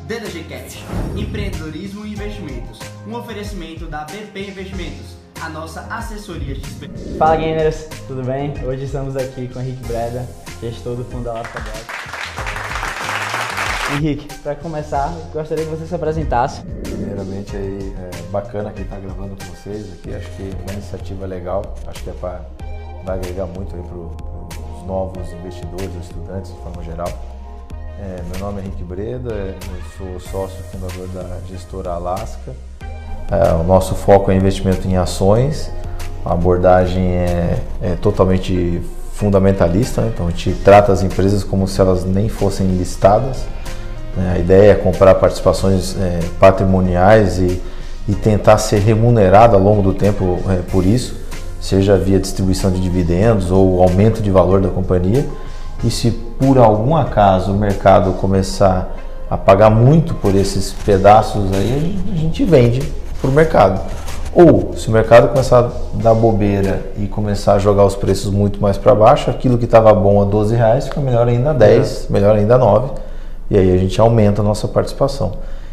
DDG Cash, empreendedorismo e investimentos, um oferecimento da BP Investimentos, a nossa assessoria XP. Fala gamers, tudo bem? Hoje estamos aqui com o Henrique Breda, gestor do fundo da Lasca-Block. Henrique, para começar, gostaria que você se apresentasse. Primeiramente, aí, bacana que está gravando com vocês aqui, acho que é uma iniciativa legal, acho que vai agregar muito para os novos investidores, estudantes de forma geral. Meu nome é Henrique Breda, eu sou sócio fundador da gestora Alasca. O nosso foco é investimento em ações, a abordagem é totalmente fundamentalista, né? Então a gente trata as empresas como se elas nem fossem listadas. A ideia é comprar participações patrimoniais e tentar ser remunerado ao longo do tempo por isso, seja via distribuição de dividendos ou aumento de valor da companhia. E se por algum acaso o mercado começar a pagar muito por esses pedaços aí, a gente vende para o mercado. Ou se o mercado começar a dar bobeira e começar a jogar os preços muito mais para baixo, aquilo que estava bom a R$12 fica melhor ainda a 10, melhor ainda a 9, e aí a gente aumenta a nossa participação.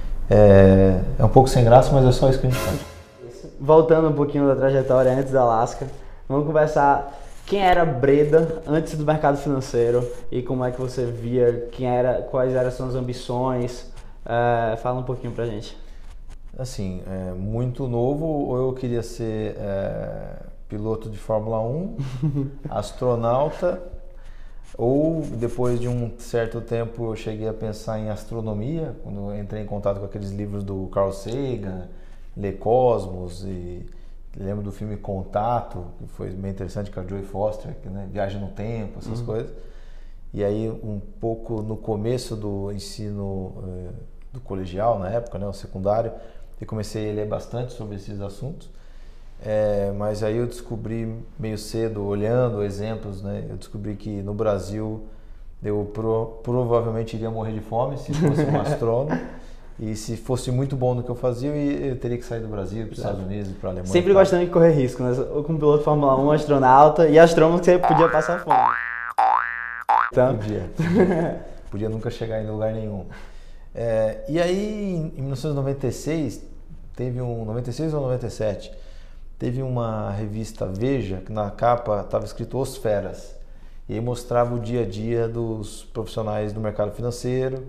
É um pouco sem graça, mas é só isso que a gente faz. Voltando um pouquinho da trajetória antes da Alasca, vamos conversar quem era Breda antes do mercado financeiro e como é que você via, quais eram as suas ambições. Fala um pouquinho pra gente. Assim, muito novo, eu queria ser piloto de Fórmula 1, astronauta, ou depois de um certo tempo eu cheguei a pensar em astronomia, quando eu entrei em contato com aqueles livros do Carl Sagan, Ler Cosmos, e lembro do filme Contato, que foi bem interessante, com a Joy Foster, que, né, viagem no tempo, essas coisas. E aí um pouco no começo do ensino do colegial, na época, né, o secundário, eu comecei a ler bastante sobre esses assuntos, mas aí eu descobri meio cedo, olhando exemplos, né, eu descobri que no Brasil eu provavelmente iria morrer de fome se fosse um astrônomo, e se fosse muito bom no que eu fazia, eu teria que sair do Brasil, para os Estados Unidos, para a Alemanha. Sempre gostando de correr risco, né? Como piloto de Fórmula 1, astronauta e astrônomo, você podia passar fome. Então... Podia nunca chegar em lugar nenhum. E aí, em 1996, 96 ou 97, teve uma revista Veja, que na capa estava escrito Os Feras, e aí mostrava o dia a dia dos profissionais do mercado financeiro,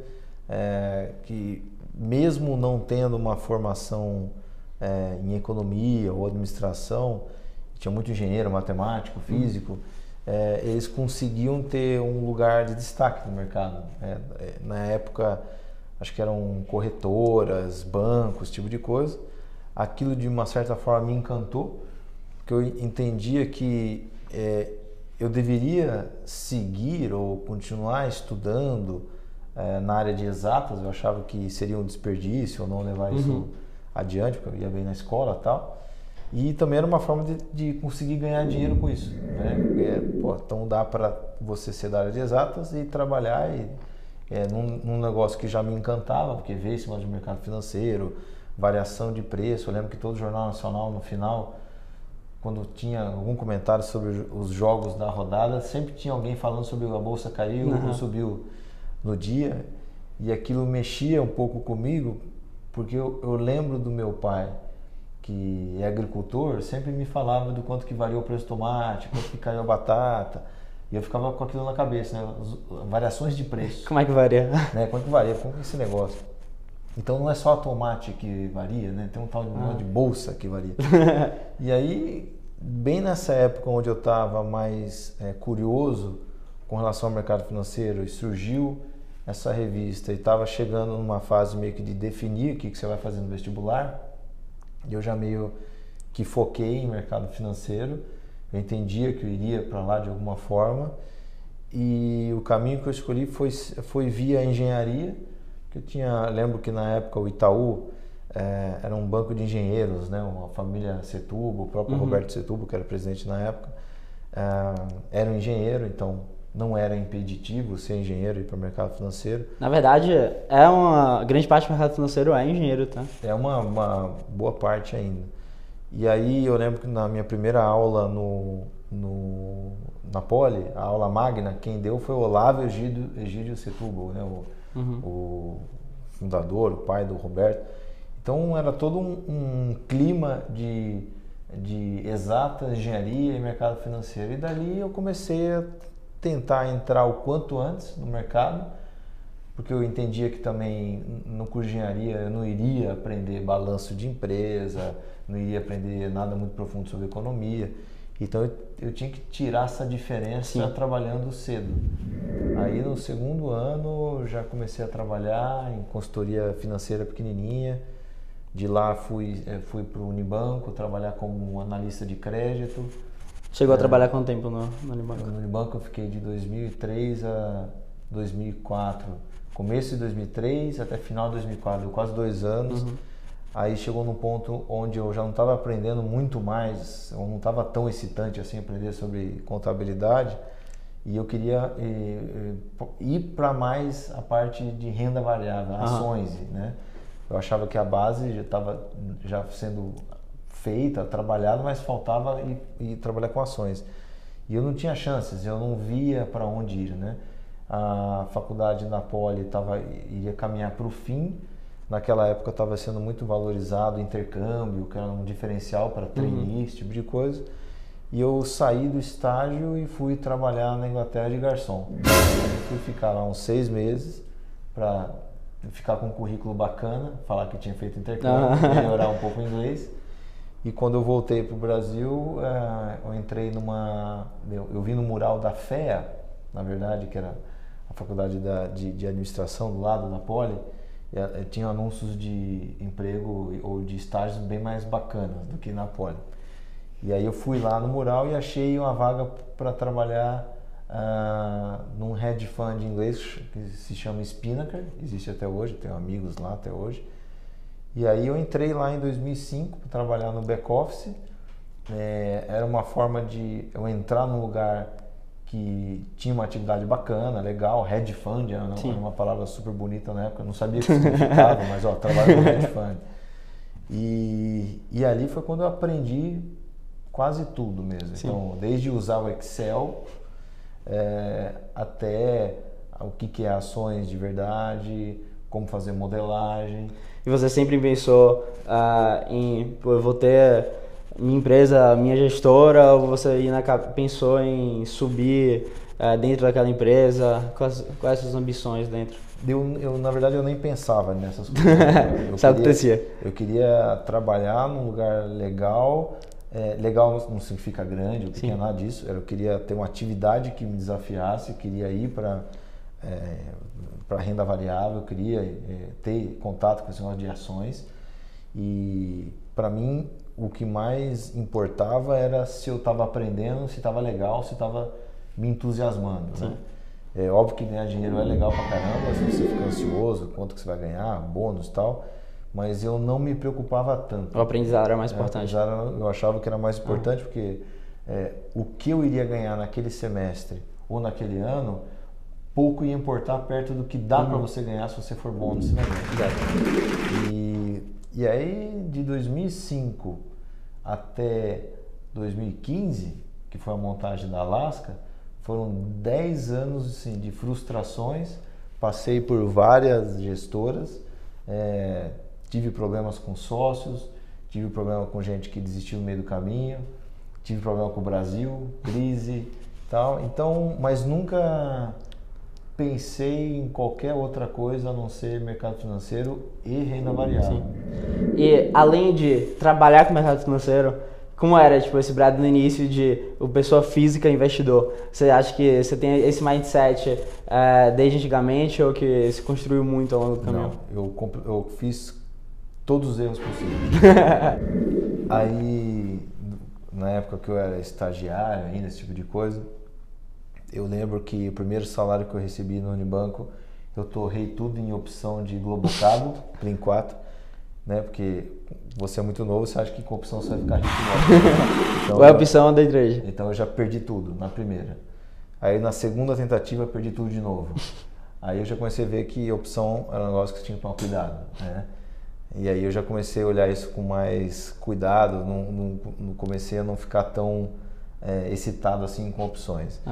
que mesmo não tendo uma formação em economia ou administração, tinha muito engenheiro, matemático, físico, eles conseguiam ter um lugar de destaque no mercado. Na época, acho que eram corretoras, bancos, esse tipo de coisa. Aquilo de uma certa forma me encantou, porque eu entendia que eu deveria seguir ou continuar estudando na área de exatas. Eu achava que seria um desperdício ou não levar isso adiante, porque eu ia bem na escola e tal. E também era uma forma de conseguir ganhar dinheiro com isso, né? Então dá para você ser da área de exatas e trabalhar num negócio que já me encantava, porque veio esse negócio de mercado financeiro, variação de preço. Eu lembro que todo Jornal Nacional, no final, quando tinha algum comentário sobre os jogos da rodada, sempre tinha alguém falando sobre a bolsa caiu ou subiu no dia, e aquilo mexia um pouco comigo, porque eu lembro do meu pai, que é agricultor, sempre me falava do quanto que variou o preço do tomate, quanto que caiu a batata, e eu ficava com aquilo na cabeça, né? Variações de preço. Como é que varia? Né? Quanto que varia? Como que é esse negócio? Então não é só tomate que varia, né? Tem um tal de bolsa que varia. E aí, bem nessa época onde eu estava mais curioso com relação ao mercado financeiro, e surgiu essa revista e estava chegando numa fase meio que de definir o que você vai fazer no vestibular, eu já meio que foquei em mercado financeiro. Eu entendia que eu iria para lá de alguma forma, e o caminho que eu escolhi foi via engenharia, que lembro que na época o Itaú era um banco de engenheiros, né? Uma família Setúbal, o próprio Roberto Setúbal, que era presidente na época, era um engenheiro, então não era impeditivo ser engenheiro e ir para o mercado financeiro. Na verdade, uma grande parte do mercado financeiro é engenheiro, tá? É uma boa parte ainda. E aí eu lembro que na minha primeira aula na Poli, a aula magna, quem deu foi o Olavo Egídio Setúbal, né? O fundador, o pai do Roberto. Então era todo um clima de exatas, engenharia e mercado financeiro. E dali eu comecei a tentar entrar o quanto antes no mercado, porque eu entendia que também no curso de engenharia eu não iria aprender balanço de empresa, não iria aprender nada muito profundo sobre economia. Então eu tinha que tirar essa diferença trabalhando cedo. Aí no segundo ano eu já comecei a trabalhar em consultoria financeira pequenininha. De lá fui para o Unibanco trabalhar como analista de crédito. Chegou a trabalhar quanto tempo no Unibanco? No Unibanco eu fiquei de 2003 a 2004. Começo de 2003 até final de 2004, deu quase 2 anos. Aí chegou num ponto onde eu já não estava aprendendo muito mais, eu não estava tão excitante assim aprender sobre contabilidade, e eu queria ir para mais a parte de renda variável, ações, né? Eu achava que a base já estava sendo feita, trabalhada, mas faltava ir trabalhar com ações. E eu não tinha chances, eu não via para onde ir, né? A faculdade na Poli iria caminhar para o fim. Naquela época estava sendo muito valorizado o intercâmbio, que era um diferencial para trainee, esse tipo de coisa. E eu saí do estágio e fui trabalhar na Inglaterra de garçom. Eu fui ficar lá uns 6 meses para ficar com um currículo bacana, falar que tinha feito intercâmbio, melhorar um pouco o inglês. E quando eu voltei para o Brasil, eu entrei eu vi no mural da FEA, na verdade, que era a faculdade de administração do lado da Poli. Tinha anúncios de emprego ou de estágios bem mais bacanas do que na Poli. E aí eu fui lá no mural e achei uma vaga para trabalhar num hedge fund inglês que se chama Spinnaker, existe até hoje, tenho amigos lá até hoje. E aí eu entrei lá em 2005 para trabalhar no back office. Era uma forma de eu entrar num lugar que tinha uma atividade bacana, legal, hedge fund, era uma palavra super bonita na época, eu não sabia o que significava, mas trabalho com hedge fund. E ali foi quando eu aprendi quase tudo mesmo. Então, desde usar o Excel até o que é ações de verdade, como fazer modelagem. E você sempre pensou eu vou ter minha empresa, minha gestora, ou você pensou em subir dentro daquela empresa? Quais suas ambições dentro? Na verdade, eu nem pensava nessas coisas. Isso acontecia. Eu queria trabalhar num lugar legal. Legal não significa grande, ou pequeno, nada disso. Eu queria ter uma atividade que me desafiasse, queria ir para renda variável, eu queria ter contato com esse negócio de ações. E para mim, o que mais importava era se eu estava aprendendo, se estava legal, se estava me entusiasmando. Né? É óbvio que ganhar dinheiro é legal pra caramba, se você fica ansioso, quanto que você vai ganhar, bônus e tal, mas eu não me preocupava tanto. O aprendizado era mais importante. Eu achava que era mais importante porque o que eu iria ganhar naquele semestre ou naquele ano, pouco ia importar perto do que dá para você ganhar se você for bom nesse negócio. E aí, de 2005 até 2015, que foi a montagem da Alaska, foram 10 anos assim, de frustrações. Passei por várias gestoras, tive problemas com sócios, tive problema com gente que desistiu no meio do caminho, tive problema com o Brasil, crise e tal. Então, mas nunca pensei em qualquer outra coisa a não ser mercado financeiro e renda variável. Sim. E além de trabalhar com o mercado financeiro, como era esse Brad no início de pessoa física investidor? Você acha que você tem esse mindset desde antigamente ou que se construiu muito ao longo do caminho? Não, eu fiz todos os erros possíveis. Aí, na época que eu era estagiário ainda, esse tipo de coisa, eu lembro que o primeiro salário que eu recebi no Unibanco, eu torrei tudo em opção de Globocabo, Plim 4, né? Porque você é muito novo, você acha que com opção você vai ficar rico logo. Então, ou é opção day trade? Então eu já perdi tudo na primeira. Aí na segunda tentativa eu perdi tudo de novo. Aí eu já comecei a ver que opção era um negócio que você tinha que tomar cuidado, né? E aí eu já comecei a olhar isso com mais cuidado, não comecei a não ficar tão excitado assim com opções.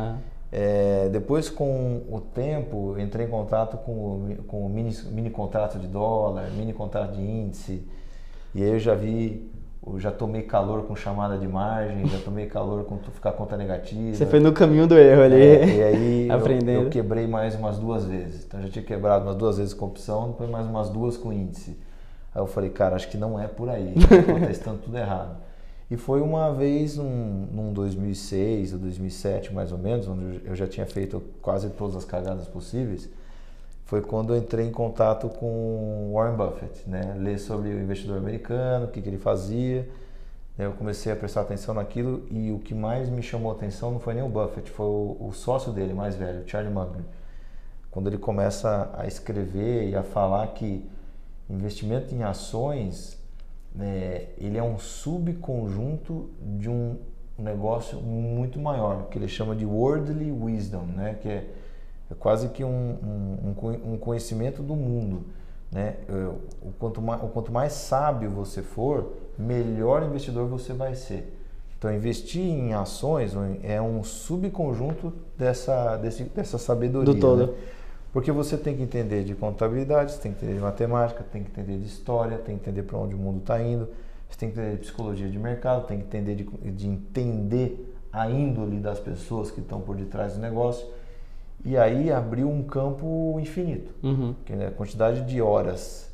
Depois, com o tempo, entrei em contato com mini contrato de dólar, mini contrato de índice, e aí eu já tomei calor com chamada de margem, já tomei calor com ficar conta negativa. Você foi no caminho do erro ali, e aí aprendendo. Eu quebrei mais umas 2 vezes. Então, eu já tinha quebrado umas 2 vezes com opção, depois mais umas 2 com índice. Aí eu falei, cara, acho que não é por aí, eu tô testando tudo errado. E foi uma vez, num 2006 ou 2007 mais ou menos, onde eu já tinha feito quase todas as cagadas possíveis, foi quando eu entrei em contato com Warren Buffett, né? Ler sobre o investidor americano, o que ele fazia. Eu comecei a prestar atenção naquilo e o que mais me chamou a atenção não foi nem o Buffett, foi o sócio dele mais velho, Charlie Munger. Quando ele começa a escrever e a falar que investimento em ações, ele é um subconjunto de um negócio muito maior, que ele chama de worldly wisdom, né? Que é quase que um conhecimento do mundo, né? O quanto mais sábio você for, melhor investidor você vai ser. Então, investir em ações é um subconjunto dessa sabedoria. Do todo. Né? Porque você tem que entender de contabilidade, você tem que entender de matemática, tem que entender de história, tem que entender para onde o mundo está indo, você tem que entender de psicologia de mercado, tem que entender de entender a índole das pessoas que estão por detrás do negócio. E aí abriu um campo infinito, que é a quantidade de horas,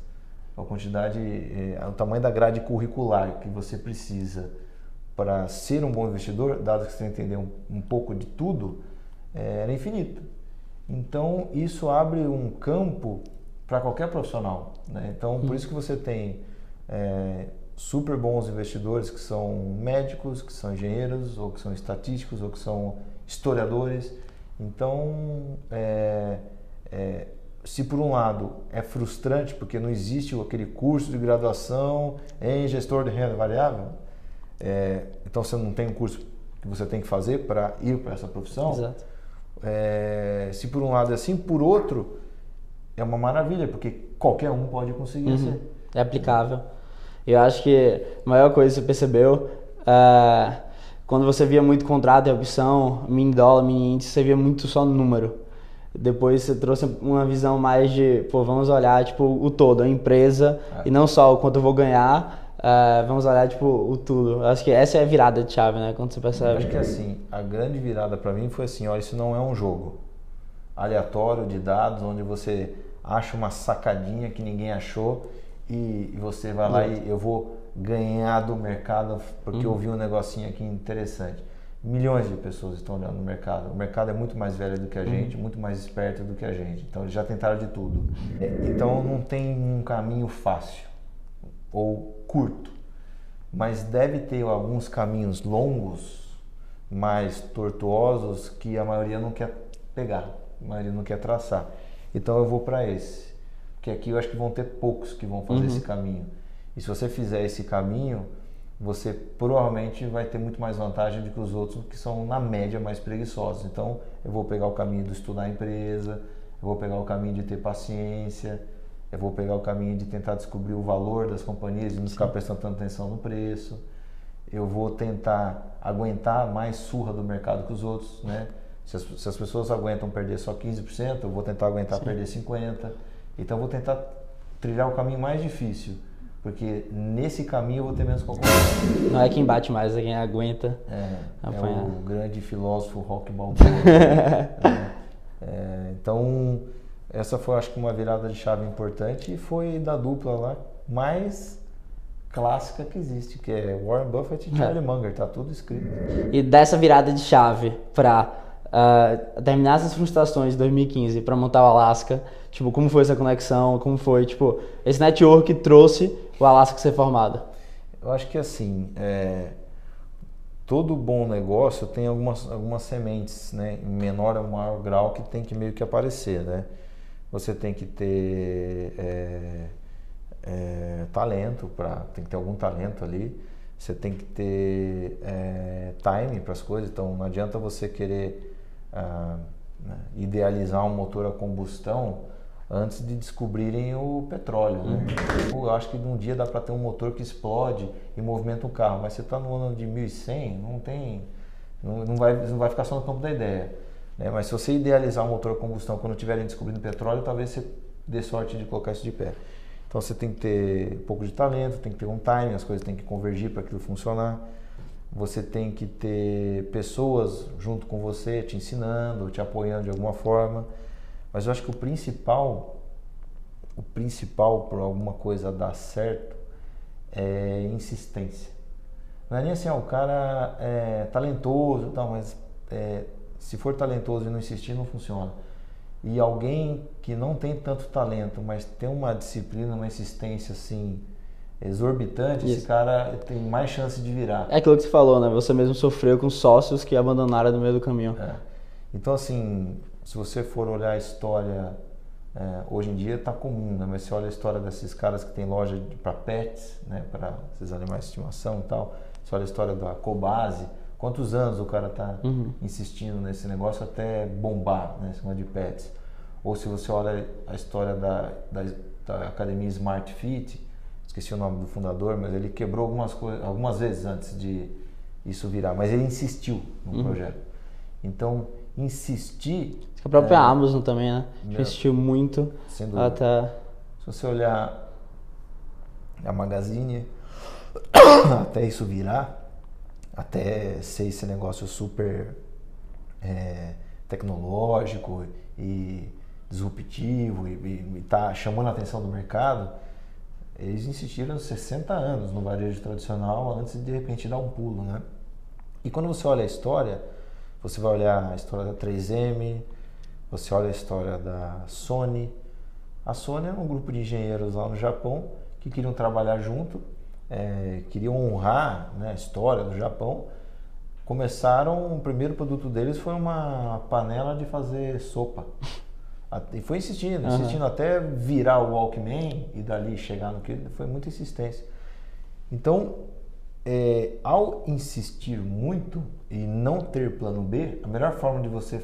o tamanho da grade curricular que você precisa para ser um bom investidor, dado que você tem que entender um pouco de tudo, era infinito. Então, isso abre um campo para qualquer profissional, né? Então, por isso que você tem super bons investidores que são médicos, que são engenheiros, ou que são estatísticos, ou que são historiadores. Então, se por um lado é frustrante porque não existe aquele curso de graduação em gestor de renda variável, então você não tem um curso que você tem que fazer para ir para essa profissão. Exato. Se por um lado é assim, por outro é uma maravilha, porque qualquer um pode conseguir ser. É aplicável. Eu acho que a maior coisa que você percebeu, quando você via muito contrato e opção, mini dólar, mini índice, você via muito só número. Depois você trouxe uma visão mais de, vamos olhar tipo o todo, a empresa, e não só o quanto eu vou ganhar. Vamos olhar tipo o tudo. Acho que essa é a virada de chave, né? Quando você percebe. Acho que assim, a grande virada para mim foi assim, olha, isso não é um jogo aleatório de dados onde você acha uma sacadinha que ninguém achou e você vai lá e eu vou ganhar do mercado porque eu vi um negocinho aqui interessante. Milhões de pessoas estão olhando no mercado. O mercado é muito mais velho do que a gente, muito mais esperto do que a gente. Então eles já tentaram de tudo. Então não tem um caminho fácil ou curto, mas deve ter alguns caminhos longos, mais tortuosos, que a maioria não quer pegar, a maioria não quer traçar. Então eu vou para esse, porque aqui eu acho que vão ter poucos que vão fazer esse caminho. E se você fizer esse caminho, você provavelmente vai ter muito mais vantagem do que os outros que são, na média, mais preguiçosos. Então eu vou pegar o caminho de estudar a empresa, eu vou pegar o caminho de ter paciência, eu vou pegar o caminho de tentar descobrir o valor das companhias e não ficar prestando tanta atenção no preço. Eu vou tentar aguentar mais surra do mercado que os outros, né? Se as pessoas aguentam perder só 15%, eu vou tentar aguentar perder 50%. Então eu vou tentar trilhar o caminho mais difícil, porque nesse caminho eu vou ter menos concorrência. Não é quem bate mais, é quem aguenta apanhar. É o grande filósofo Rock Balboa. Então essa foi, acho que, uma virada de chave importante e foi da dupla lá mais clássica que existe, que é Warren Buffett e Charlie Munger, tá tudo escrito. E dessa virada de chave para terminar essas frustrações de 2015 para montar o Alaska, tipo, como foi essa conexão, como foi, tipo, esse network que trouxe o Alaska ser formado? Eu acho que assim, todo bom negócio tem algumas sementes, né, em menor ou maior grau que tem que meio que aparecer, né? Você tem que ter talento, tem que ter algum talento ali. Você tem que ter time para as coisas. Então não adianta você querer idealizar um motor a combustão antes de descobrirem o petróleo, né? Eu acho que num dia dá para ter um motor que explode e movimenta um carro, mas você está no ano de 1100, não vai ficar só no campo da ideia. né? Mas se você idealizar um motor a combustão quando estiverem descobrindo petróleo, talvez você dê sorte de colocar isso de pé. Então você tem que ter um pouco de talento, tem que ter um timing, as coisas têm que convergir para aquilo funcionar. Você tem que ter pessoas junto com você te ensinando, te apoiando de alguma forma. Mas eu acho que o principal para alguma coisa dar certo é insistência. Não é nem assim, o cara é talentoso e tal, mas se for talentoso e não insistir, não funciona. E alguém que não tem tanto talento, mas tem uma disciplina, uma insistência assim exorbitante, Isso. esse cara tem mais chance de virar. É aquilo que você falou, né? Você mesmo sofreu com sócios que abandonaram no meio do caminho. Então, assim, se você for olhar a história, hoje em dia está comum, né? Mas você olha a história desses caras que tem loja para pets, né? Para esses animais de estimação e tal. Você olha a história da Cobase. Quantos anos o cara está insistindo nesse negócio até bombar, né? Esse negócio de pets. Ou se você olha a história da academia Smart Fit, esqueci o nome do fundador, mas ele quebrou algumas vezes antes de isso virar, mas ele insistiu no projeto. Então, insistir... A própria Amazon também, né? Insistiu muito. Sem dúvida. Até... Se você olhar a Magazine, até isso virar, até ser esse negócio super tecnológico e disruptivo e tá chamando a atenção do mercado, eles insistiram 60 anos no varejo tradicional antes de repente dar um pulo, né? E quando você olha a história, você vai olhar a história da 3M, você olha a história da Sony. A Sony era um grupo de engenheiros lá no Japão que queriam trabalhar junto, queriam honrar, né, a história do Japão. O primeiro produto deles foi uma panela de fazer sopa. E foi insistindo até virar o Walkman e dali chegar no que foi muita insistência. Então, ao insistir muito e não ter plano B, a melhor forma de você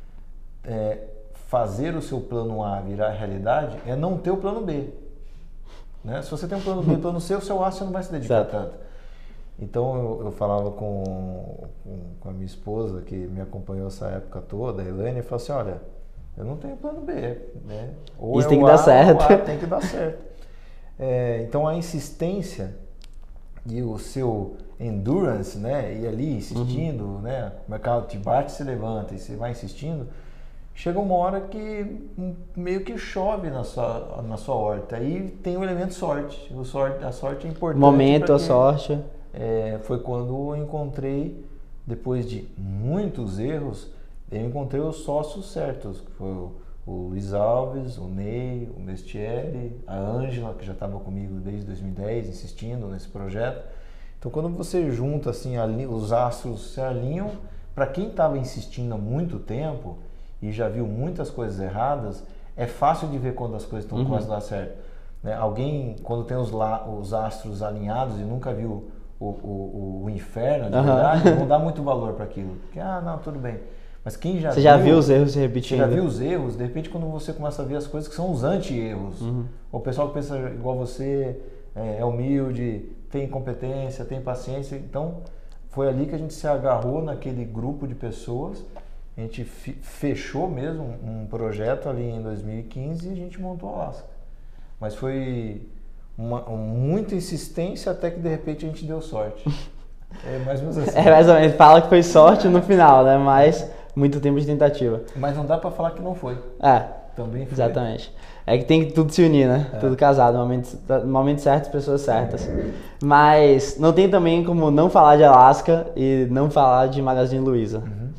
fazer o seu plano A virar realidade é não ter o plano B. Né? Se você tem um plano B, plano C, o seu A você não vai se dedicar tanto. Então eu falava com a minha esposa, que me acompanhou essa época toda, a Elaine, e falava assim, olha, eu não tenho plano B, né? Ou isso tem que dar certo. Ou A tem que dar certo. Então a insistência e o seu endurance, né? Ir ali insistindo, né? O mercado te bate, se levanta e você vai insistindo, chega uma hora que meio que chove na sua horta. Aí tem o elemento sorte. A sorte é importante. Momento, a sorte. Foi quando eu encontrei, depois de muitos erros, eu encontrei os sócios certos, que foi o Luiz Alves, o Ney, o Mestieri, a Ângela, que já estava comigo desde 2010, insistindo nesse projeto. Então, quando você junta, assim, os astros se alinham, para quem estava insistindo há muito tempo e já viu muitas coisas erradas, é fácil de ver quando as coisas estão quase dar certo. Né? Alguém, quando tem os astros alinhados e nunca viu o inferno, de verdade, não dá muito valor para aquilo. Porque, não, tudo bem. Mas quem já viu os erros se repetindo. Você já viu os erros, de repente quando você começa a ver as coisas que são os anti-erros. O pessoal que pensa igual você, é humilde, tem competência, tem paciência. Então, foi ali que a gente se agarrou naquele grupo de pessoas. A gente fechou mesmo um projeto ali em 2015 e a gente montou a Alaska. Mas foi muita insistência até que de repente a gente deu sorte. Mais ou menos assim. Mais ou menos. Fala que foi sorte no final, né? Mas muito tempo de tentativa. Mas não dá pra falar que não foi. Também foi. Exatamente. É que tem que tudo se unir, né? Tudo casado, no momento certo, pessoas certas. Mas não tem também como não falar de Alaska e não falar de Magazine Luiza.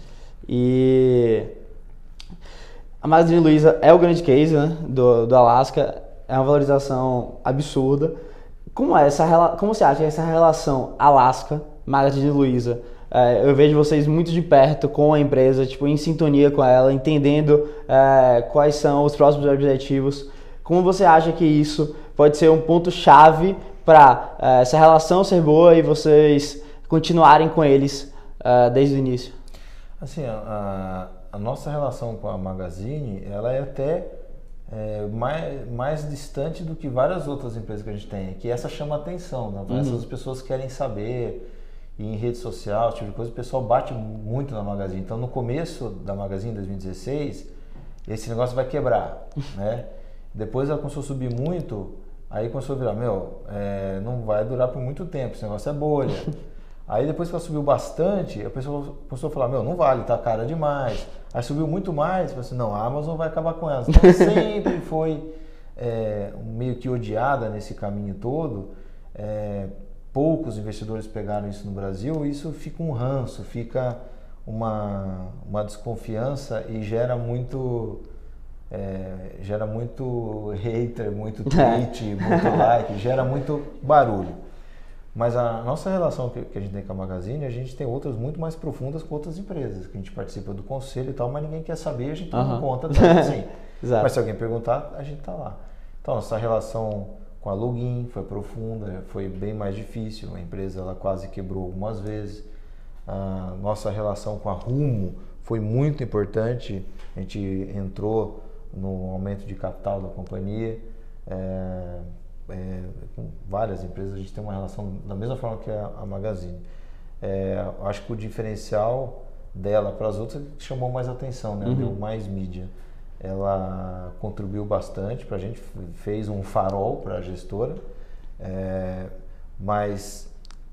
E a Magazine Luiza é o grande case, né, do Alaska. É uma valorização absurda. Como você acha essa relação Alaska, Magazine Luiza? Eu vejo vocês muito de perto com a empresa, tipo, em sintonia com ela, entendendo quais são os próximos objetivos. Como você acha que isso pode ser um ponto-chave para essa relação ser boa e vocês continuarem com eles desde o início? Assim, a nossa relação com a Magazine, ela é até mais distante do que várias outras empresas que a gente tem, que essa chama atenção, né? Essas pessoas querem saber. e em rede social, esse tipo de coisa, o pessoal bate muito na Magazine. Então, no começo da Magazine, em 2016, esse negócio vai quebrar, né? Depois ela começou a subir muito, aí começou a virar, não vai durar por muito tempo, esse negócio é bolha. Aí depois que ela subiu bastante, a pessoa começou a falar, não vale, tá cara demais. Aí subiu muito mais, falou assim, não, a Amazon vai acabar com ela. Então sempre foi meio que odiada nesse caminho todo. Poucos investidores pegaram isso no Brasil, e isso fica um ranço, fica uma desconfiança e gera muito hater, muito tweet, muito like, gera muito barulho. Mas a nossa relação que a gente tem com a Magazine, a gente tem outras muito mais profundas com outras empresas, que a gente participa do conselho e tal, mas ninguém quer saber, a gente não conta tanto assim. Mas se alguém perguntar, a gente tá lá. Então, nossa relação com a Login foi profunda, foi bem mais difícil, a empresa ela quase quebrou algumas vezes. A nossa relação com a Rumo foi muito importante, a gente entrou no aumento de capital da companhia. Com várias empresas a gente tem uma relação da mesma forma que a Magazine. Acho que o diferencial dela para as outras chamou mais atenção, né? Deu mais mídia. Ela contribuiu bastante para a gente, fez um farol para a gestora, mas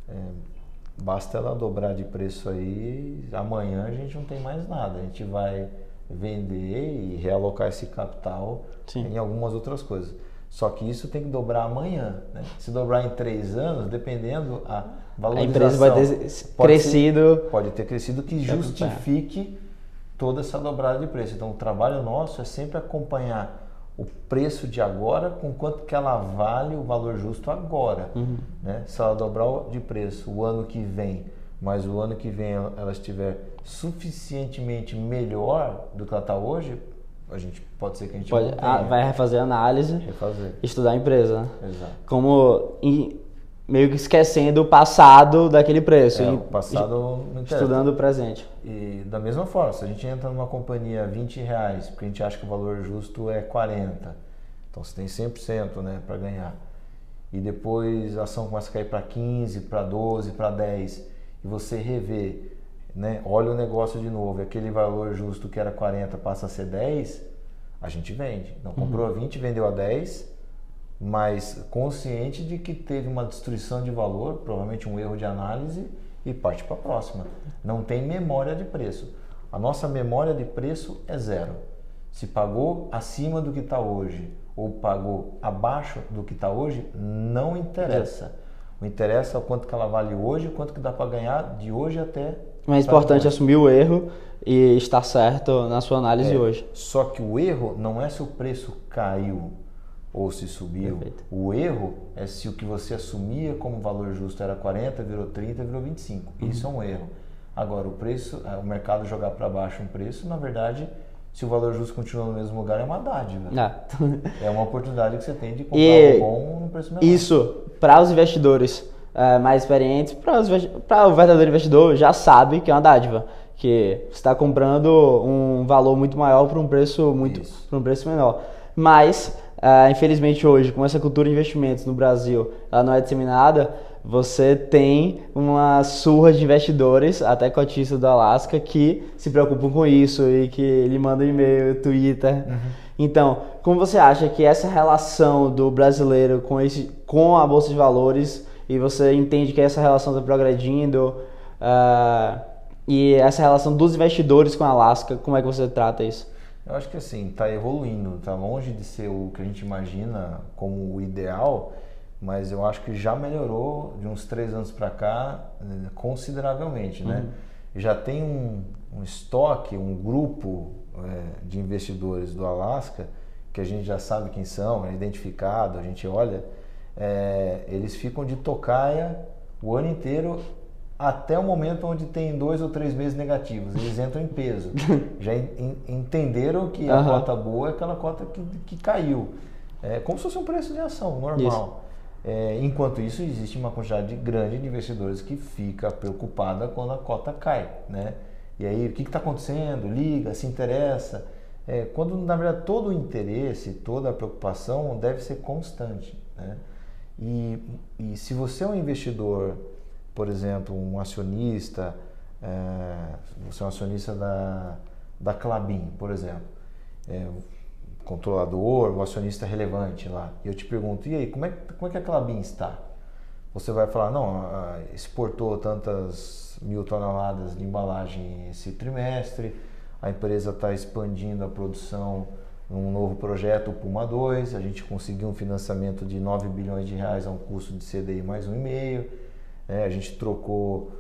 basta ela dobrar de preço aí, amanhã a gente não tem mais nada, a gente vai vender e realocar esse capital em algumas outras coisas. Só que isso tem que dobrar amanhã, né? Se dobrar em 3 anos, dependendo a valorização, a empresa vai ter pode ter crescido que justifique toda essa dobrada de preço. Então, o trabalho nosso é sempre acompanhar o preço de agora com quanto que ela vale o valor justo agora, né? Se ela dobrar de preço o ano que vem, mas o ano que vem ela estiver suficientemente melhor do que ela está hoje, pode ser que a gente vai refazer a análise, estudar a empresa, né? Exato. Como meio que esquecendo o passado daquele preço, o passado não interessa. Estudando o presente. E da mesma forma, se a gente entra numa companhia R$20, porque a gente acha que o valor justo é 40, então você tem 100%, né, para ganhar, e depois a ação começa a cair para 15, para 12, para 10, e você revê, né, olha o negócio de novo, aquele valor justo que era 40 passa a ser 10, a gente vende. Não comprou a 20, vendeu a 10, mas consciente de que teve uma destruição de valor, provavelmente um erro de análise, e parte para a próxima. Não tem memória de preço. A nossa memória de preço é 0. Se pagou acima do que está hoje ou pagou abaixo do que está hoje, não interessa. O interessa é o quanto que ela vale hoje, quanto que dá para ganhar de hoje até... Mas é importante assumir o erro e estar certo na sua análise hoje. Só que o erro não é se o preço caiu ou se subiu. Perfeito. O erro é se o que você assumia como valor justo era 40, virou 30, virou 25. Isso é um erro. Agora, o mercado jogar para baixo um preço, na verdade, se o valor justo continua no mesmo lugar, é uma dádiva. É uma oportunidade que você tem de comprar bom no preço menor. Isso, para os investidores mais experientes, para o verdadeiro investidor, já sabe que é uma dádiva. Que você está comprando um valor muito maior por um preço menor. Mas, infelizmente hoje, com essa cultura de investimentos no Brasil, ela não é disseminada, você tem uma surra de investidores, até cotistas do Alasca, que se preocupam com isso e que lhe mandam e-mail, Twitter. Então, como você acha que essa relação do brasileiro com a Bolsa de Valores, e você entende que essa relação está progredindo, e essa relação dos investidores com a Alasca, como é que você trata isso? Eu acho que assim, está evoluindo, está longe de ser o que a gente imagina como o ideal, mas eu acho que já melhorou de uns 3 anos para cá consideravelmente, né? Já tem um estoque, um grupo de investidores do Alasca, que a gente já sabe quem são, é identificado, a gente olha, eles ficam de tocaia o ano inteiro até o momento onde tem 2 ou 3 meses negativos, eles entram em peso. Já entenderam que a cota boa é aquela cota que caiu. É como se fosse um preço de ação normal. Enquanto isso, existe uma quantidade grande de investidores que fica preocupada quando a cota cai, né? E aí, o que está acontecendo? Liga, se interessa. Quando, na verdade, todo o interesse, toda a preocupação deve ser constante, né? E se você é um investidor por exemplo, um acionista, você é um acionista da Klabin, por exemplo, controlador, o acionista relevante lá, e eu te pergunto, e aí, como é que a Klabin está? Você vai falar, não, exportou tantas 1.000 toneladas de embalagem esse trimestre, a empresa está expandindo a produção num novo projeto, o Puma 2, a gente conseguiu um financiamento de 9 bilhões de reais a um custo de CDI mais 1,5, a gente trocou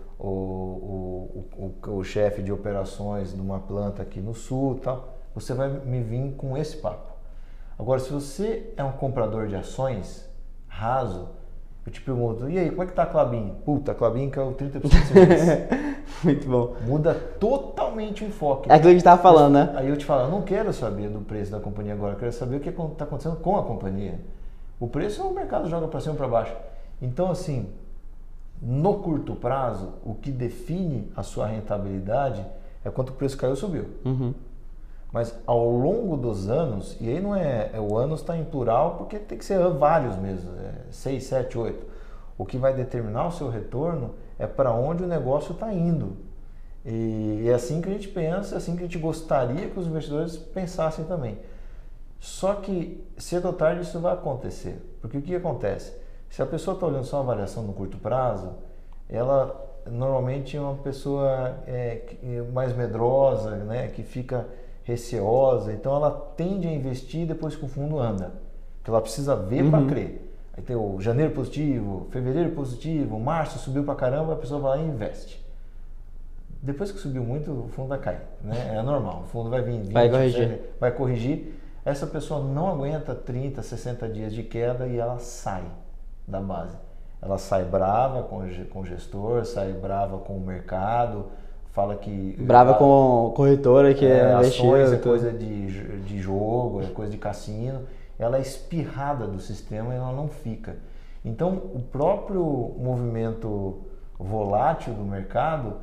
o chefe de operações numa planta aqui no sul, tal. Você vai me vir com esse papo. Agora, se você é um comprador de ações raso, eu te pergunto, e aí, como é que tá a Klabin? Puta, a Klabin caiu 30% esse mês. Muito bom. Muda totalmente o enfoque. É aquilo que a gente estava falando, né? Aí eu te falo, eu não quero saber do preço da companhia agora, eu quero saber o que está acontecendo com a companhia. O preço o mercado joga para cima ou para baixo. Então, assim, no curto prazo, o que define a sua rentabilidade é quanto o preço caiu ou subiu. Uhum. Mas ao longo dos anos, e aí não o ano está em plural porque tem que ser vários mesmo, 6, 7, 8. O que vai determinar o seu retorno é para onde o negócio está indo. E é assim que a gente pensa, é assim que a gente gostaria que os investidores pensassem também. Só que cedo ou tarde isso vai acontecer. Porque o que acontece? Se a pessoa está olhando só a avaliação no curto prazo, ela normalmente é uma pessoa mais medrosa, né, que fica receosa, então ela tende a investir depois que o fundo anda, que ela precisa ver para crer. Aí tem o janeiro positivo, fevereiro positivo, março subiu para caramba, a pessoa vai lá e investe. Depois que subiu muito, o fundo vai cair, né? É normal, o fundo vai vir, vai corrigir. Essa pessoa não aguenta 30, 60 dias de queda e ela sai da base. Ela sai brava com o gestor, sai brava com o mercado, fala que... Brava com a corretora que ações é coisa de jogo, é coisa de cassino. Ela é espirrada do sistema e ela não fica. Então, o próprio movimento volátil do mercado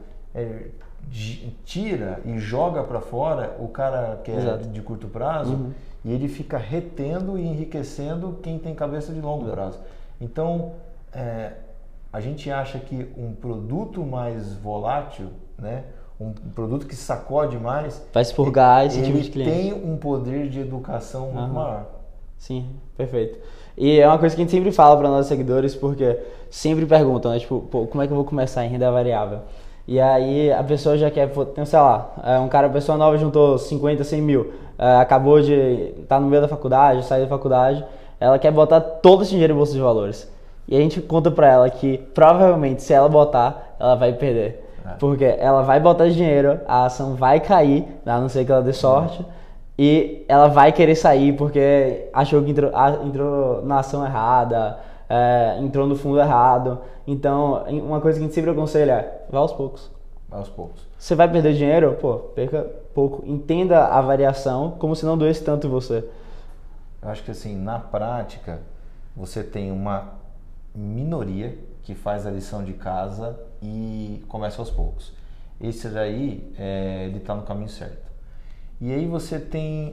tira e joga para fora o cara que é de curto prazo e ele fica retendo e enriquecendo quem tem cabeça de longo prazo. Então, a gente acha que um produto mais volátil, né, um produto que sacode mais, vai expurgar esse tipo de cliente. Tem um poder de educação muito maior. Sim, perfeito. E é uma coisa que a gente sempre fala para nossos seguidores, porque sempre perguntam, né, tipo, pô, como é que eu vou começar em renda variável? E aí a pessoa já quer, sei lá, uma pessoa nova juntou 50, 100 mil, acabou de estar no meio da faculdade, saiu da faculdade, ela quer botar todo esse dinheiro em bolsa de valores. E a gente conta pra ela que provavelmente se ela botar, ela vai perder. Porque ela vai botar dinheiro, a ação vai cair, a não ser que ela dê sorte, e ela vai querer sair porque achou que entrou na ação errada, entrou no fundo errado. Então, uma coisa que a gente sempre aconselha é, vá aos poucos. Vá aos poucos. Você vai perder dinheiro? Pô, perca pouco. Entenda a variação como se não doesse tanto em você. Eu acho que assim, na prática, você tem uma minoria que faz a lição de casa e começa aos poucos. Esse daí, ele está no caminho certo. E aí você tem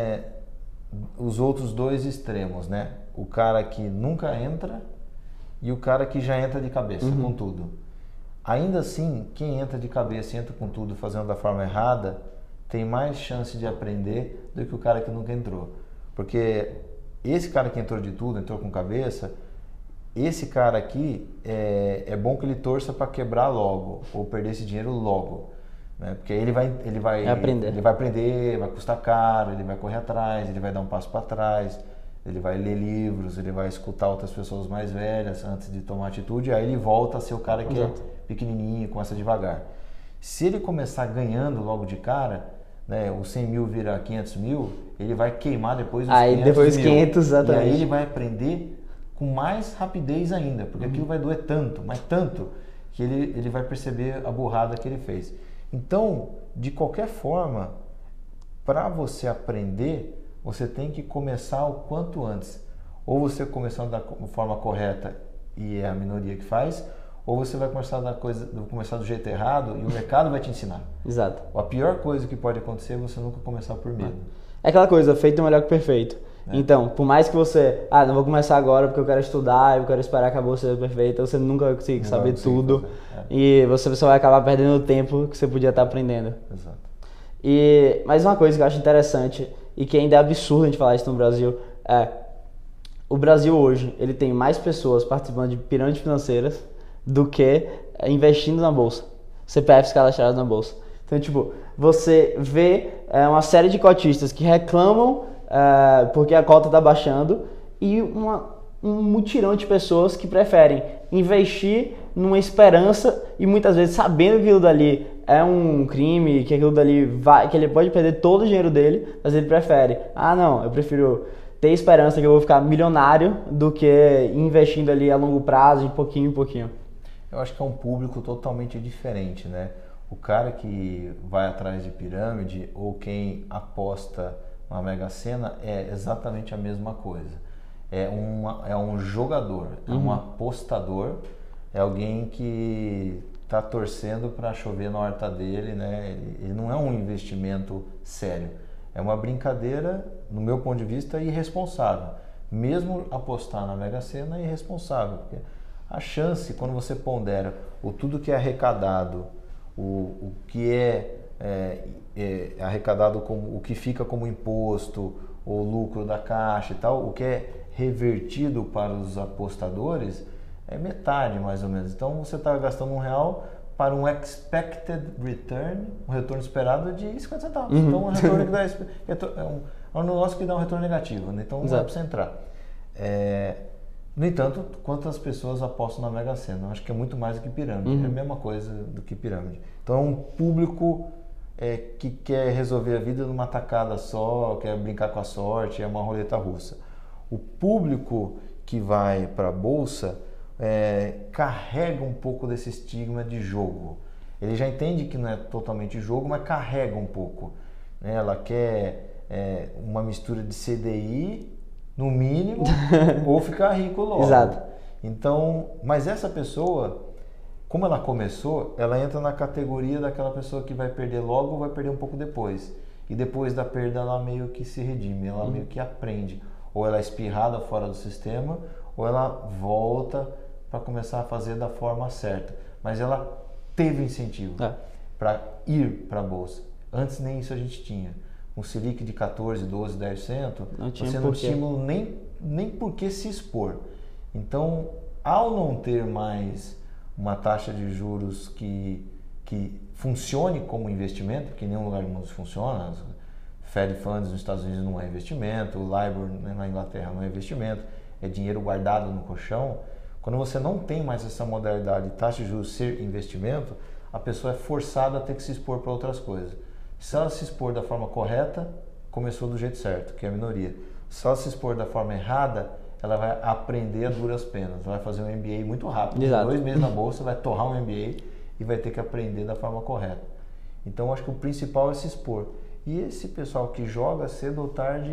os outros dois extremos, né? O cara que nunca entra e o cara que já entra de cabeça com tudo. Ainda assim, quem entra de cabeça e entra com tudo fazendo da forma errada, tem mais chance de aprender do que o cara que nunca entrou. Porque esse cara que entrou de tudo, entrou com cabeça, esse cara aqui é bom que ele torça para quebrar logo ou perder esse dinheiro logo, né? Porque aí ele vai aprender, vai custar caro, ele vai correr atrás, ele vai dar um passo para trás, ele vai ler livros, ele vai escutar outras pessoas mais velhas antes de tomar atitude, aí ele volta a ser o cara que é pequenininho, começa devagar. Se ele começar ganhando logo de cara, né, os 100 mil vira 500 mil, ele vai queimar depois os 500 depois mil. 500, exatamente. E aí ele vai aprender com mais rapidez ainda, porque aquilo vai doer tanto, mas tanto, que ele vai perceber a burrada que ele fez. Então, de qualquer forma, para você aprender, você tem que começar o quanto antes. Ou você começando da forma correta e é a minoria que faz, ou você vai começar do jeito errado e o mercado vai te ensinar. Exato. A pior coisa que pode acontecer é você nunca começar por medo. É aquela coisa, feito é melhor que perfeito. né? Então, por mais que você, não vou começar agora porque eu quero estudar, eu quero esperar que a bolsa seja perfeita, você nunca vai conseguir saber tudo e você só vai acabar perdendo o tempo que você podia estar aprendendo. Exato. E mais uma coisa que eu acho interessante e que ainda é absurdo a gente falar isso no Brasil o Brasil hoje, ele tem mais pessoas participando de pirâmides financeiras do que investindo na bolsa, CPFs cadastrados na bolsa. Então, tipo, você vê uma série de cotistas que reclamam porque a cota está baixando e um mutirão de pessoas que preferem investir numa esperança e muitas vezes sabendo que aquilo dali é um crime, que aquilo dali que ele pode perder todo o dinheiro dele, mas ele prefere, não, eu prefiro ter esperança que eu vou ficar milionário do que investindo ali a longo prazo, de pouquinho em pouquinho. Eu acho que é um público totalmente diferente, né? O cara que vai atrás de pirâmide ou quem aposta na Mega Sena é exatamente a mesma coisa. É um jogador, é um apostador, é alguém que está torcendo para chover na horta dele, né? Ele não é um investimento sério. É uma brincadeira, no meu ponto de vista, irresponsável. Mesmo apostar na Mega Sena é irresponsável, porque a chance, quando você pondera tudo que é arrecadado, o que é arrecadado, como o que fica como imposto, o lucro da caixa e tal, o que é revertido para os apostadores é metade mais ou menos. Então você está gastando R$1 para um expected return, um retorno esperado de 50 centavos. Então um retorno que dá é um negócio que dá um retorno negativo, né? Então não dá para você entrar. No entanto, quantas pessoas apostam na Mega Sena? Eu acho que é muito mais do que pirâmide. É a mesma coisa do que pirâmide. Então é um público que quer resolver a vida numa tacada só, quer brincar com a sorte, é uma roleta russa. O público que vai para a bolsa carrega um pouco desse estigma de jogo. Ele já entende que não é totalmente jogo, mas carrega um pouco, né? Ela quer uma mistura de CDI, no mínimo, ou ficar rico logo. Exato. Então, mas essa pessoa, como ela começou, ela entra na categoria daquela pessoa que vai perder logo ou vai perder um pouco depois. E depois da perda ela meio que se redime, ela meio que aprende. Ou ela é espirrada fora do sistema, ou ela volta para começar a fazer da forma certa. Mas ela teve incentivo para ir para a bolsa. Antes nem isso a gente tinha. Um Selic de 14, 12, 10%, você não tinha nem por que se expor. Então, ao não ter mais uma taxa de juros que funcione como investimento, porque em nenhum lugar do mundo funciona, Fed Funds nos Estados Unidos não é investimento, o LIBOR na Inglaterra não é investimento, é dinheiro guardado no colchão. Quando você não tem mais essa modalidade de taxa de juros ser investimento, a pessoa é forçada a ter que se expor para outras coisas. Se ela se expor da forma correta, começou do jeito certo, que é a minoria. Se ela se expor da forma errada, ela vai aprender a duras penas. Ela vai fazer um MBA muito rápido. Exato. 2 meses na bolsa, vai torrar um MBA e vai ter que aprender da forma correta. Então, acho que o principal é se expor. E esse pessoal que joga cedo ou tarde,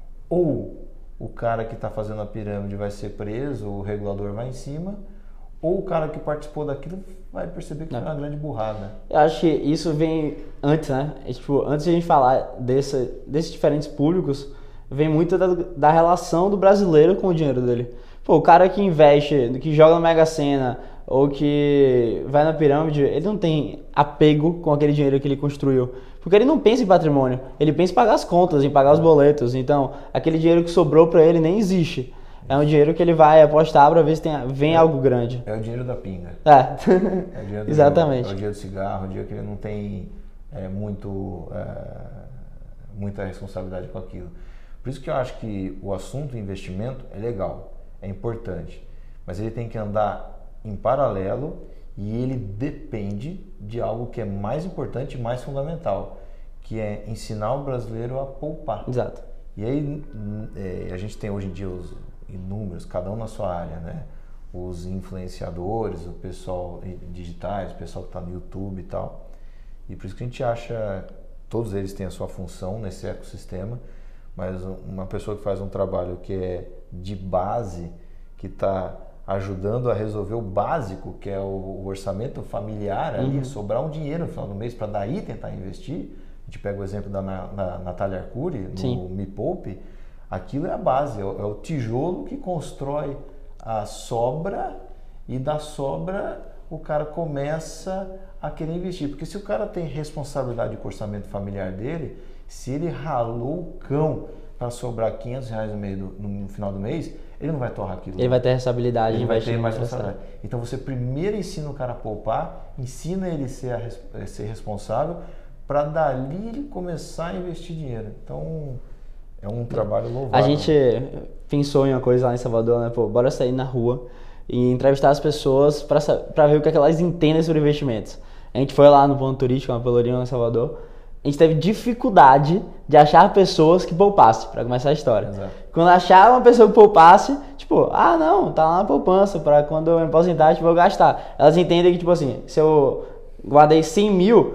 ou o cara que está fazendo a pirâmide vai ser preso, o regulador vai em cima, ou o cara que participou daquilo vai perceber que foi uma grande burrada. Eu acho que isso vem antes, né? Antes de a gente falar desses diferentes públicos, vem muito da relação do brasileiro com o dinheiro dele. O cara que investe, que joga na Mega Sena ou que vai na pirâmide, ele não tem apego com aquele dinheiro que ele construiu. Porque ele não pensa em patrimônio, ele pensa em pagar as contas, em pagar os boletos. Então, aquele dinheiro que sobrou para ele nem existe. É um dinheiro que ele vai apostar para ver se vem algo grande. É o dinheiro da pinga. É o dinheiro do exatamente. É o dinheiro do cigarro, é o dinheiro que ele não tem muita responsabilidade com aquilo. Por isso que eu acho que o assunto investimento é legal, é importante, mas ele tem que andar em paralelo e ele depende de algo que é mais importante e mais fundamental, que é ensinar o brasileiro a poupar. Exato. E aí a gente tem hoje em dia os inúmeros, cada um na sua área, né? Os influenciadores, o pessoal digitais, o pessoal que está no YouTube e tal. E por isso que a gente acha, todos eles têm a sua função nesse ecossistema, mas uma pessoa que faz um trabalho que é de base, que está ajudando a resolver o básico, que é o orçamento familiar ali, sobrar um dinheiro no final do mês para daí tentar investir. A gente pega o exemplo da Natália Arcuri, no Me Poupe. Aquilo é a base, é o tijolo que constrói a sobra e da sobra o cara começa a querer investir. Porque se o cara tem responsabilidade com o orçamento familiar dele, se ele ralou o cão para sobrar R$500 no final do mês, ele não vai torrar aquilo. Ele vai ter responsabilidade. Ele vai ter mais responsabilidade. Então você primeiro ensina o cara a poupar, ensina ele a ser responsável, para dali ele começar a investir dinheiro. Então é um trabalho louvável. A gente pensou em uma coisa lá em Salvador, né? Pô, bora sair na rua e entrevistar as pessoas para ver o que é que elas entendem sobre investimentos. A gente foi lá no ponto turístico, na Pelourinho, em Salvador. A gente teve dificuldade de achar pessoas que poupassem, para começar a história. Exato. Quando achar uma pessoa que poupasse, tipo, não, tá lá na poupança, para quando eu me aposentar, tipo, eu gastar. Elas entendem que, tipo assim, se eu guardei 100 mil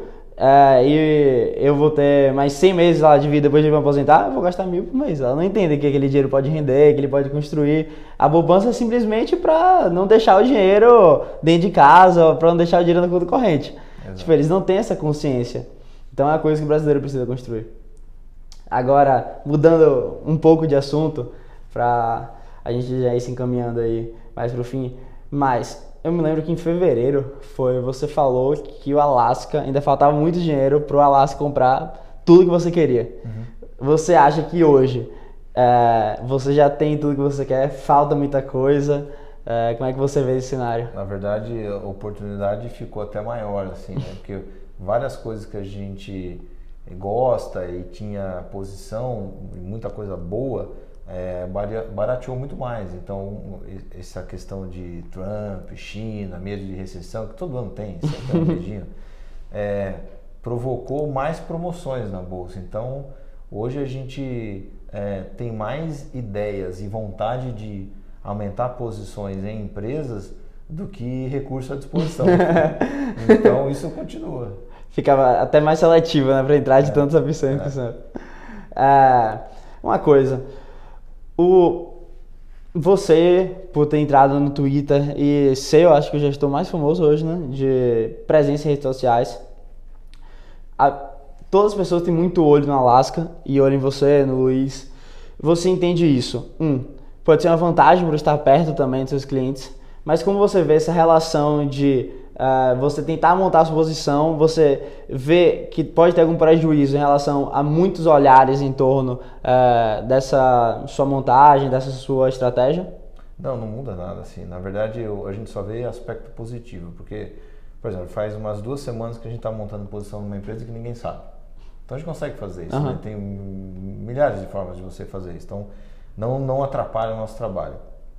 e eu vou ter mais 100 meses lá de vida depois de me aposentar, eu vou gastar 1.000 por mês. Ela não entende que aquele dinheiro pode render, que ele pode construir. A poupança é simplesmente para não deixar o dinheiro dentro de casa, para não deixar o dinheiro na conta corrente. Exato. Tipo, eles não têm essa consciência. Então é uma coisa que o brasileiro precisa construir. Agora, mudando um pouco de assunto, para a gente já ir se encaminhando aí mais pro fim, mas eu me lembro que em fevereiro você falou que o Alasca, ainda faltava muito dinheiro pro Alasca comprar tudo que você queria. Uhum. Você acha que hoje você já tem tudo que você quer, falta muita coisa? Como é que você vê esse cenário? Na verdade, a oportunidade ficou até maior, assim, né? Porque várias coisas que a gente gosta e tinha posição, muita coisa boa, barateou muito mais. Então, essa questão de Trump, China, medo de recessão, que todo ano tem, sempre é um medinho, provocou mais promoções na bolsa. Então, hoje a gente tem mais ideias e vontade de aumentar posições em empresas do que recurso à disposição. Então, isso continua. Ficava até mais seletiva, né, para entrar de tantas opções que são. Uma coisa, você, por ter entrado no Twitter e ser, eu acho que o gestor mais famoso hoje, né, de presença em redes sociais, todas as pessoas têm muito olho no Alasca e olho em você, no Luiz. Você entende isso? Pode ser uma vantagem por estar perto também dos seus clientes, mas como você vê essa relação de você tentar montar a sua posição, você vê que pode ter algum prejuízo em relação a muitos olhares em torno dessa sua montagem, dessa sua estratégia? Não muda nada, assim. Na verdade, a gente só vê aspecto positivo, porque, por exemplo, faz umas 2 semanas que a gente está montando posição numa empresa que ninguém sabe. Então a gente consegue fazer isso, né? Tem milhares de formas de você fazer isso. Então não atrapalha o nosso trabalho.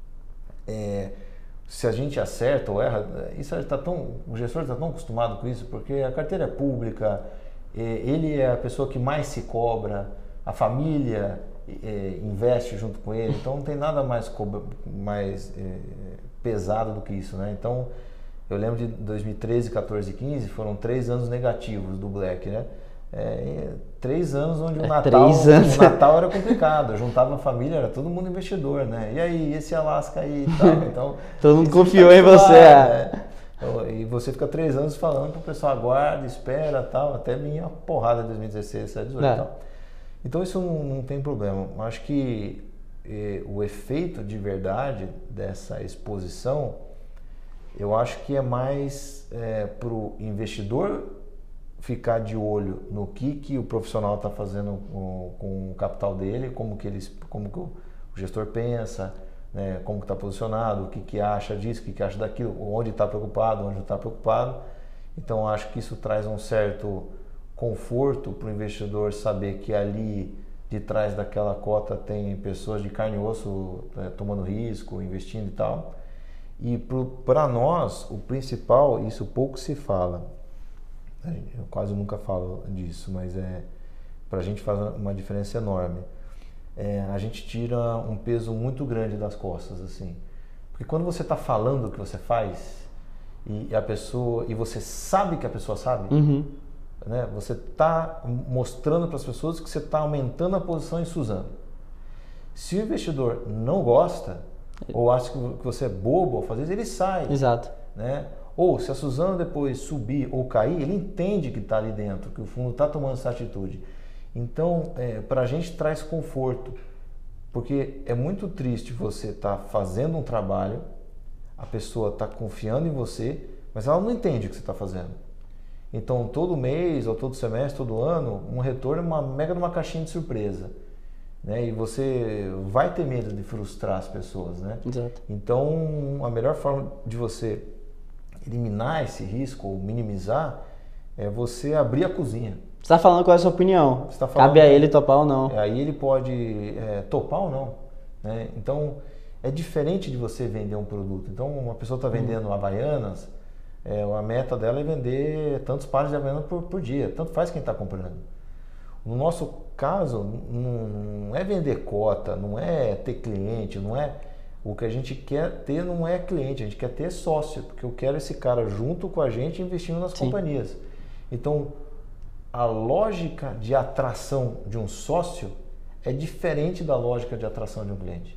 Se a gente acerta ou erra, o gestor está tão acostumado com isso, porque a carteira é pública, ele é a pessoa que mais se cobra, a família investe junto com ele, então não tem nada mais pesado do que isso, né? Então, eu lembro de 2013, 14 e 15, foram 3 anos negativos do Black, né? 3 anos onde o Natal era complicado, eu juntava a família, era todo mundo investidor, né? E aí, esse Alasca aí e tal, então... todo mundo confiou em você, né? E você fica 3 anos falando pro pessoal, aguarda, espera, tal, até vinha uma porrada de 2016, 2018 e tal. Então isso não tem problema. Eu acho que o efeito de verdade dessa exposição, eu acho que é mais pro investidor ficar de olho no que o profissional está fazendo com o capital dele, como que o gestor pensa, né, como que está posicionado, o que acha disso, o que acha daquilo, onde está preocupado, onde não está preocupado. Então acho que isso traz um certo conforto para o investidor saber que ali de trás daquela cota tem pessoas de carne e osso tomando risco, investindo e tal. E para nós, o principal, isso pouco se fala, eu quase nunca falo disso, mas para a gente faz uma diferença enorme. A gente tira um peso muito grande das costas, assim, porque quando você está falando o que você faz e você sabe que a pessoa sabe, né, você está mostrando para as pessoas que você está aumentando a posição em Suzano. Se o investidor não gosta ou acha que você é bobo ao fazer isso, ele sai. Exato. Né? Ou se a Suzano depois subir ou cair, ele entende que está ali dentro, que o fundo está tomando essa atitude. Então, para a gente traz conforto Porque é muito triste você estar fazendo um trabalho, a pessoa está confiando em você, mas ela não entende o que você está fazendo. Então, todo mês, ou todo semestre, todo ano, um retorno é uma mega de uma caixinha de surpresa. Né? E você vai ter medo de frustrar as pessoas. Né? Exato. Então, a melhor forma de você eliminar esse risco, ou minimizar, é você abrir a cozinha. Você está falando qual é a sua opinião. Você tá falando, cabe a ele topar ou não. Aí ele pode topar ou não. Né? Então, é diferente de você vender um produto. Então, uma pessoa está vendendo Havaianas, a meta dela é vender tantos pares de Havaianas por dia. Tanto faz quem está comprando. No nosso caso, não é vender cota, não é ter cliente, não é... O que a gente quer ter não é cliente, a gente quer ter sócio, porque eu quero esse cara junto com a gente investindo nas companhias. Então, a lógica de atração de um sócio é diferente da lógica de atração de um cliente.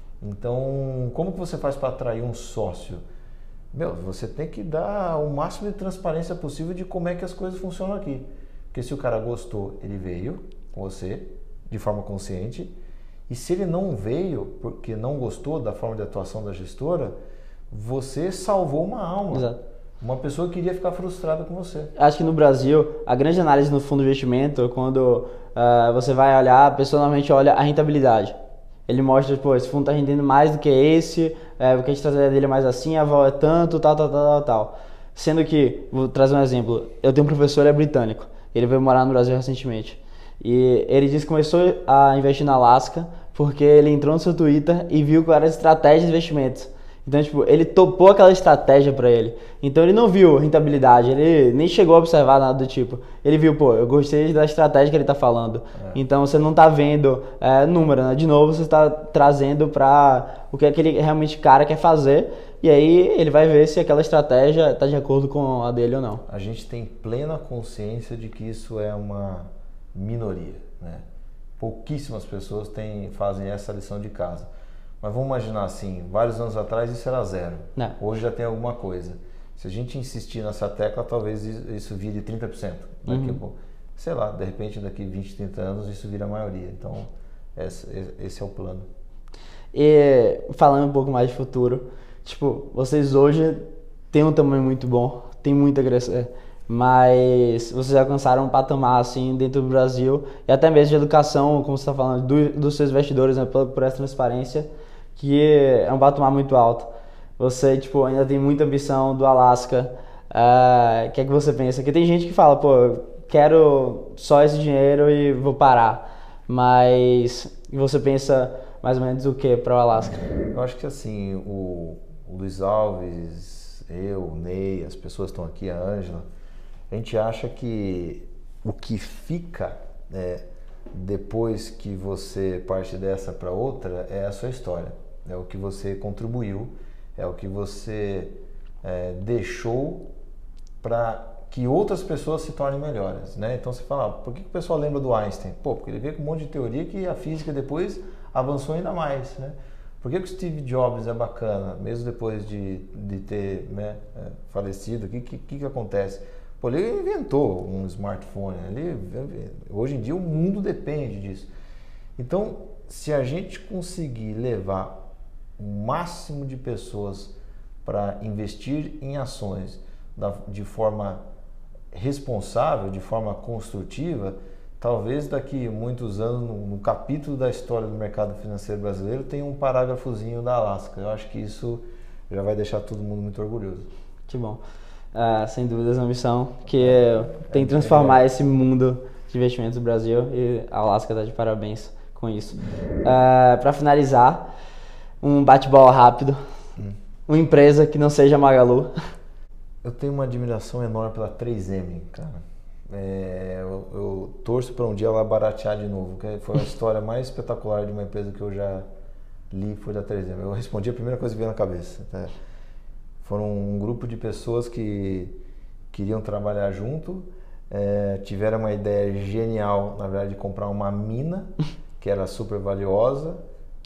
Então, como que você faz para atrair um sócio? Você tem que dar o máximo de transparência possível de como é que as coisas funcionam aqui. Porque se o cara gostou, ele veio com você, de forma consciente. E se ele não veio porque não gostou da forma de atuação da gestora, você salvou uma alma. Exato. Uma pessoa que iria ficar frustrada com você. Acho que no Brasil, a grande análise no fundo de investimento, quando você vai olhar, a pessoa normalmente olha a rentabilidade. Ele mostra, pô, esse fundo está rendendo mais do que esse, porque a estratégia dele é mais assim, a vol é tanto, tal. Sendo que, vou trazer um exemplo, eu tenho um professor, ele é britânico, ele veio morar no Brasil recentemente. E ele disse que começou a investir na Alaska porque ele entrou no seu Twitter e viu qual era a estratégia de investimentos. Então, tipo, ele topou aquela estratégia para ele. Então, ele não viu rentabilidade, ele nem chegou a observar nada do tipo. Ele viu, pô, eu gostei da estratégia que ele tá falando. Então, você não tá vendo número, né? De novo, você está trazendo para o que aquele realmente cara quer fazer. E aí, ele vai ver se aquela estratégia tá de acordo com a dele ou não. A gente tem plena consciência de que isso é uma minoria, né? Pouquíssimas pessoas fazem essa lição de casa. Mas vamos imaginar assim, vários anos atrás isso era zero. Não. Hoje já tem alguma coisa. Se a gente insistir nessa tecla, talvez isso vire 30%. Sei lá, de repente daqui 20, 30 anos isso vira a maioria. Então, esse é o plano. E falando um pouco mais de futuro, tipo, vocês hoje têm um tamanho muito bom, tem muito a crescer. Mas vocês alcançaram um patamar assim dentro do Brasil e até mesmo de educação, como você está falando, dos seus investidores, né, por essa transparência, que é um patamar muito alto. Você, tipo, ainda tem muita ambição do Alaska. O que é que você pensa? Porque tem gente que fala, pô, eu quero só esse dinheiro e vou parar. Mas você pensa mais ou menos o que para o Alaska? Eu acho que assim, o Luiz Alves, eu, o Ney, as pessoas que estão aqui, a Ângela, a gente acha que o que fica depois que você parte dessa para outra é a sua história, é o que você contribuiu, é o que você deixou para que outras pessoas se tornem melhores, né? Então você fala, por que o pessoal lembra do Einstein? Pô, porque ele veio com um monte de teoria que a física depois avançou ainda mais, né? Por que o Steve Jobs é bacana, mesmo depois de ter falecido? O que acontece? Pô, ele inventou um smartphone, hoje em dia o mundo depende disso. Então, se a gente conseguir levar o máximo de pessoas para investir em ações de forma responsável, de forma construtiva, talvez daqui a muitos anos, no capítulo da história do mercado financeiro brasileiro, tenha um parágrafozinho da Alaska. Eu acho que isso já vai deixar todo mundo muito orgulhoso. Que bom. Sem dúvidas, uma missão que tem que transformar esse mundo de investimentos do Brasil, e a Alaska está de parabéns com isso. Para finalizar, um bate-bola rápido. Uma empresa que não seja Magalu. Eu tenho uma admiração enorme pela 3M, cara. Eu torço para um dia ela baratear de novo, que foi a história mais espetacular de uma empresa que eu já li, foi da 3M. Eu respondi a primeira coisa que veio na cabeça. Foram um grupo de pessoas que queriam trabalhar junto, tiveram uma ideia genial, na verdade, de comprar uma mina, que era super valiosa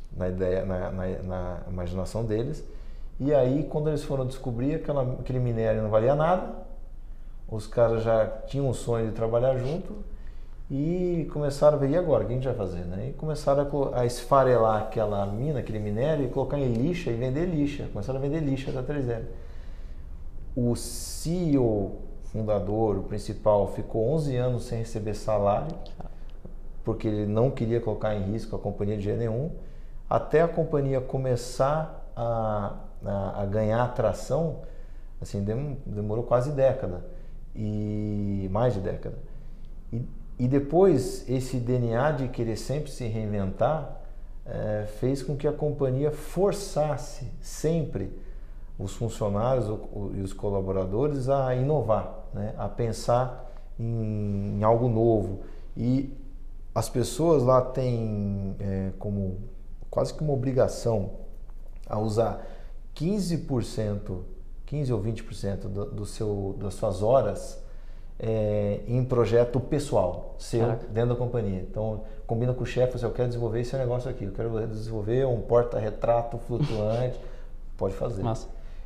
na imaginação deles. E aí, quando eles foram descobrir aquele minério não valia nada, os caras já tinham um sonho de trabalhar junto e começaram a ver, e agora, o que a gente vai fazer? Né? E começaram a esfarelar aquela mina, aquele minério, e colocar em lixa e vender lixa. Começaram a vender lixa da 3M. O CEO fundador, o principal, ficou 11 anos sem receber salário, porque ele não queria colocar em risco a companhia de jeito nenhum, até a companhia começar a ganhar atração, assim, demorou quase década, e mais de década. E depois, esse DNA de querer sempre se reinventar fez com que a companhia forçasse sempre os funcionários e os colaboradores a inovar, né? A pensar em algo novo. E as pessoas lá têm como quase que uma obrigação a usar 15% ou 20% das suas horas em projeto pessoal, seu, dentro da companhia. Então, combina com o chefe, eu quero desenvolver esse negócio aqui, eu quero desenvolver um porta-retrato flutuante, pode fazer. Nossa.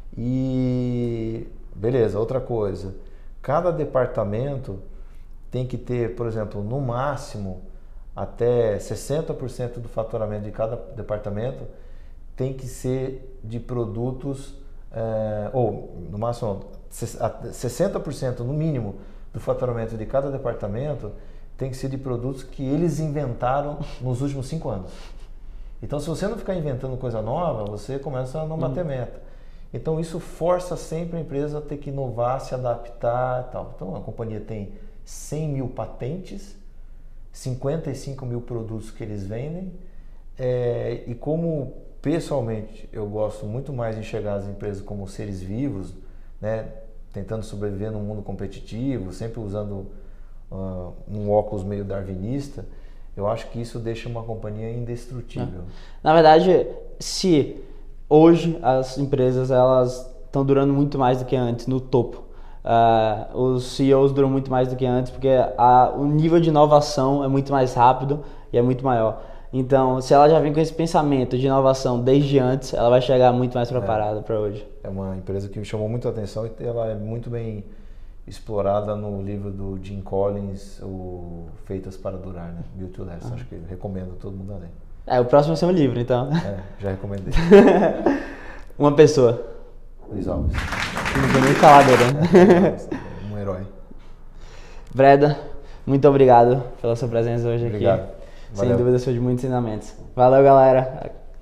E beleza, outra coisa, cada departamento tem que ter, por exemplo, no máximo até 60% do faturamento de cada departamento tem que ser de produtos, ou no máximo 60% no mínimo do faturamento de cada departamento tem que ser de produtos que eles inventaram nos últimos 5 anos. Então, se você não ficar inventando coisa nova, você começa a não bater meta. Então, isso força sempre a empresa a ter que inovar, se adaptar e tal. Então, a companhia tem 100 mil patentes, 55 mil produtos que eles vendem, e como, pessoalmente, eu gosto muito mais de enxergar as empresas como seres vivos, né, tentando sobreviver num mundo competitivo, sempre usando um óculos meio darwinista, eu acho que isso deixa uma companhia indestrutível. Na verdade, se hoje as empresas elas estão durando muito mais do que antes no topo, os CEOs duram muito mais do que antes porque o nível de inovação é muito mais rápido e é muito maior. Então, se ela já vem com esse pensamento de inovação desde antes, ela vai chegar muito mais preparada para hoje. É uma empresa que me chamou muito a atenção e ela é muito bem explorada no livro do Jim Collins, o Feitas para Durar, né? Built to Last. Acho que recomendo todo mundo a ler. O próximo vai ser um livro, então. Já recomendei. Uma pessoa. Luiz Alves. Não vou nem falar dele, né? Um herói. Breda, muito obrigado pela sua presença hoje aqui. Obrigado. Valeu. Sem dúvida, foi de muitos ensinamentos. Valeu, galera.